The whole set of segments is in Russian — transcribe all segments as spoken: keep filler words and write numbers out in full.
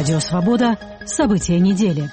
Радио «Свобода». События недели.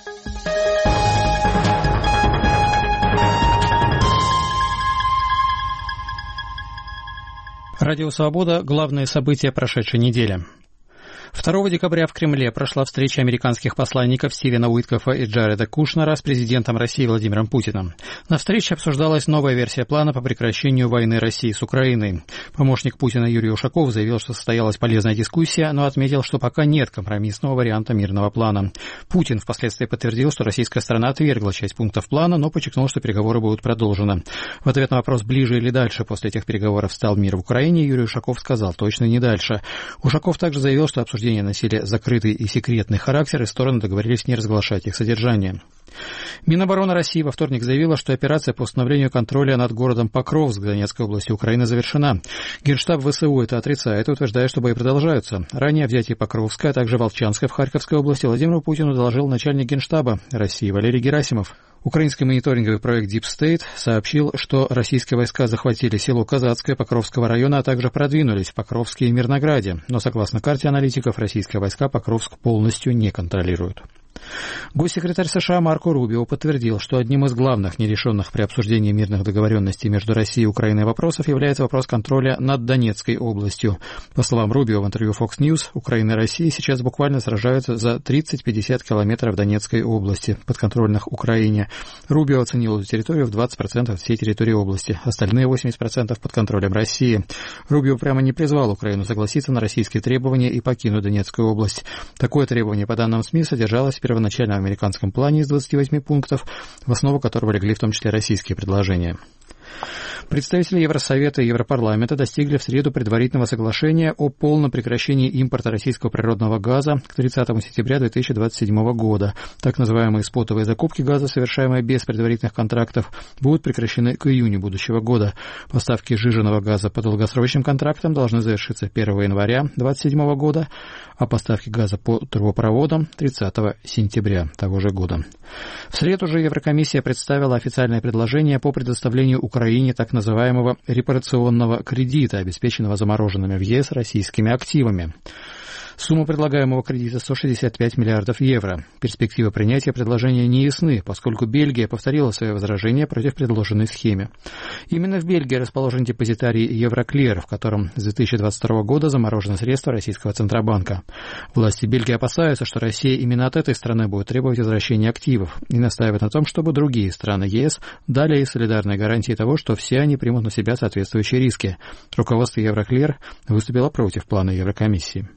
Радио «Свобода» – главные события прошедшей недели. второго декабря в Кремле прошла встреча американских посланников Стивена Уиткофа и Джареда Кушнера с президентом России Владимиром Путиным. На встрече обсуждалась новая версия плана по прекращению войны России с Украиной. Помощник Путина Юрий Ушаков заявил, что состоялась полезная дискуссия, но отметил, что пока нет компромиссного варианта мирного плана. Путин впоследствии подтвердил, что российская сторона отвергла часть пунктов плана, но подчеркнул, что переговоры будут продолжены. В ответ на вопрос, ближе или дальше после этих переговоров стал мир в Украине, Юрий Ушаков сказал, точно не дальше. Ушаков также заявил, что обсуждение носили закрытый и секретный характер, и стороны договорились не разглашать их содержание. Минобороны России во вторник заявила, что операция по установлению контроля над городом Покровск Донецкой области Украины завершена. Генштаб ВСУ это отрицает и утверждает, что бои продолжаются. Ранее о взятии Покровска, а также Волчанска в Харьковской области Владимиру Путину доложил начальник Генштаба России Валерий Герасимов. Украинский мониторинговый проект Deep State сообщил, что российские войска захватили село Казацкое Покровского района, а также продвинулись в Покровске и Мирнограде. Но, согласно карте аналитиков, российские войска Покровск полностью не контролируют. Госсекретарь США Марко Рубио подтвердил, что одним из главных нерешенных при обсуждении мирных договоренностей между Россией и Украиной вопросов является вопрос контроля над Донецкой областью. По словам Рубио в интервью Fox News, Украина и Россия сейчас буквально сражаются за тридцать-пятьдесят километров Донецкой области, подконтрольных Украине. Рубио оценил эту территорию в двадцать процентов всей территории области, остальные восемьдесят процентов под контролем России. Рубио прямо не призвал Украину согласиться на российские требования и покинуть Донецкую область. Такое требование, по данным СМИ, содержалось в первоначальном американском плане из двадцати восьми пунктов, в основу которого легли в том числе российские предложения. Представители Евросовета и Европарламента достигли в среду предварительного соглашения о полном прекращении импорта российского природного газа к тридцатому сентября две тысячи двадцать седьмого года. Так называемые спотовые закупки газа, совершаемые без предварительных контрактов, будут прекращены к июню будущего года. Поставки сжиженного газа по долгосрочным контрактам должны завершиться первого января две тысячи двадцать седьмого года, а поставки газа по трубопроводам тридцатого сентября того же года. В среду же Еврокомиссия представила официальное предложение по предоставлению Украине так называемого репарационного кредита, обеспеченного замороженными в ЕС российскими активами. Сумма предлагаемого кредита сто шестьдесят пять миллиардов евро. Перспективы принятия предложения не ясны, поскольку Бельгия повторила свои возражения против предложенной схемы. Именно в Бельгии расположен депозитарий Евроклир, в котором с две тысячи двадцать второго года заморожены средства российского Центробанка. Власти Бельгии опасаются, что Россия именно от этой страны будет требовать возвращения активов и настаивает на том, чтобы другие страны ЕС дали ей солидарные гарантии того, что все они примут на себя соответствующие риски. Руководство Евроклир выступило против плана Еврокомиссии.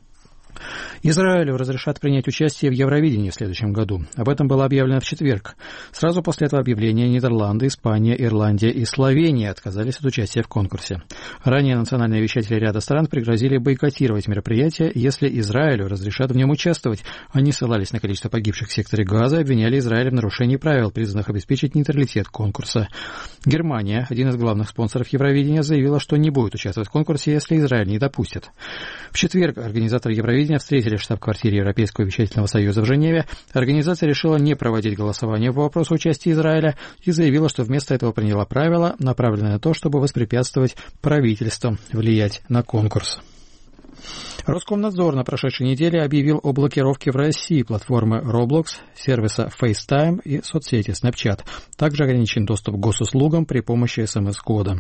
Израилю разрешат принять участие в Евровидении в следующем году. Об этом было объявлено в четверг. Сразу после этого объявления Нидерланды, Испания, Ирландия и Словения отказались от участия в конкурсе. Ранее национальные вещатели ряда стран пригрозили бойкотировать мероприятие, если Израилю разрешат в нем участвовать. Они ссылались на количество погибших в секторе Газа и обвиняли Израиль в нарушении правил, призванных обеспечить нейтралитет конкурса. Германия, один из главных спонсоров Евровидения, заявила, что не будет участвовать в конкурсе, если Израиль не допустит. В четверг организаторы Евровидения встретили в штаб-квартире Европейского вещательного союза в Женеве. Организация решила не проводить голосование по вопросу участия Израиля и заявила, что вместо этого приняла правила, направленные на то, чтобы воспрепятствовать правительству влиять на конкурс. Роскомнадзор на прошедшей неделе объявил о блокировке в России платформы Roblox, сервиса FaceTime и соцсети Snapchat. Также ограничен доступ к госуслугам при помощи эс эм эс-кода.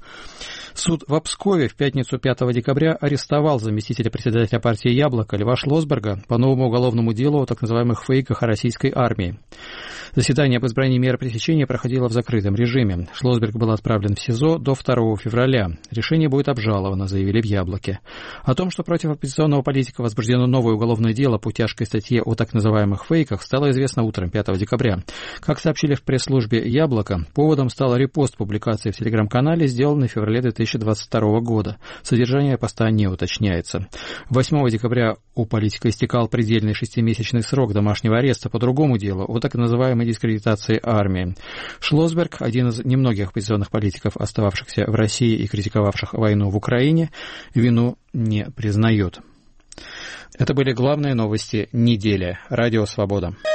Суд в Пскове в пятницу пятого декабря арестовал заместителя председателя партии «Яблоко» Льва Шлосберга по новому уголовному делу о так называемых фейках о российской армии. Заседание об избрании меры пресечения проходило в закрытом режиме. Шлосберг был отправлен в СИЗО до второго февраля. Решение будет обжаловано, заявили в «Яблоке». О том, что против оппозиционного политика возбуждено новое уголовное дело по тяжкой статье о так называемых фейках, стало известно утром пятого декабря. Как сообщили в пресс-службе «Яблоко», поводом стал репост публикации в телеграм-канале, сделанный в феврале две тысячи двадцать второго года. Содержание поста не уточняется. восьмого декабря у политика истекал предельный шестимесячный срок домашнего ареста по другому делу о так называемой дискредитации армии. Шлосберг, один из немногих оппозиционных политиков, остававшихся в России и критиковавших войну в Украине, вину не признает. Это были главные новости недели. Радио «Свобода».